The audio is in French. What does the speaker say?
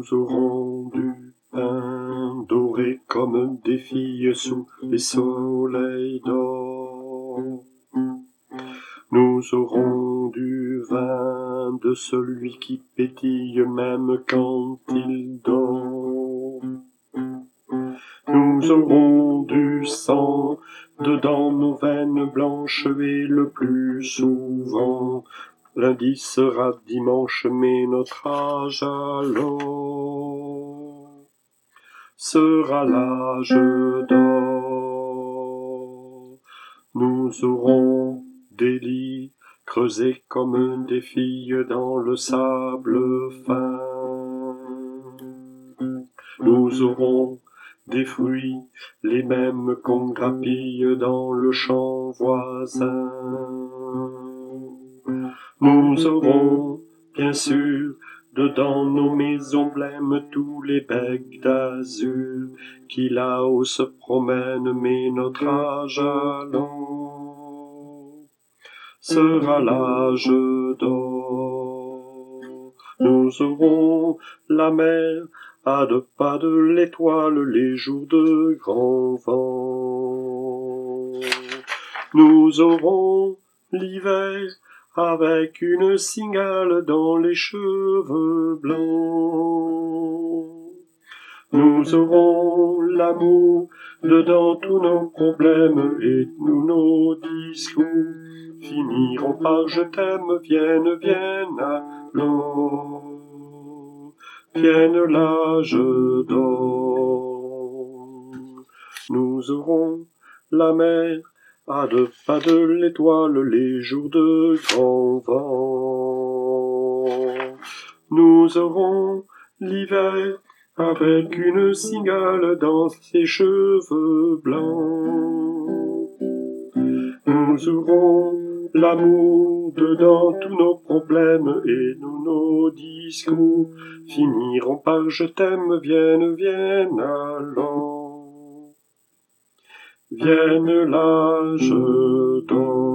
Nous aurons du pain doré comme des filles sous les soleils d'or. Nous aurons du vin de celui qui pétille même quand il dort. Nous aurons du sang dedans nos veines blanches et le plus souvent lundi sera dimanche, mais notre âge alors sera l'âge d'or. Nous aurons des lits creusés comme des filles dans le sable fin. Nous aurons des fruits, les mêmes qu'on grappille dans le champ voisin. Nous aurons, bien sûr, dedans nos maisons blêmes tous les becs d'azur qui là-haut se promènent, mais notre âge alors sera l'âge d'or. Nous aurons la mer à 2 pas de l'étoile les jours de grand vent. Nous aurons l'hiver avec une cingale dans les cheveux blancs. Nous aurons l'amour dedans tous nos problèmes et nous nos discours finiront par je t'aime, vienne, vienne alors, vienne l'âge d'or. Nous aurons la mer à 2 pas de l'étoile les jours de grand vent. Nous aurons l'hiver avec une cingale dans ses cheveux blancs. Nous aurons l'amour dedans tous nos problèmes et nous nos discours finiront par je t'aime, vienne, vienne alors, vienne l'âge d'or.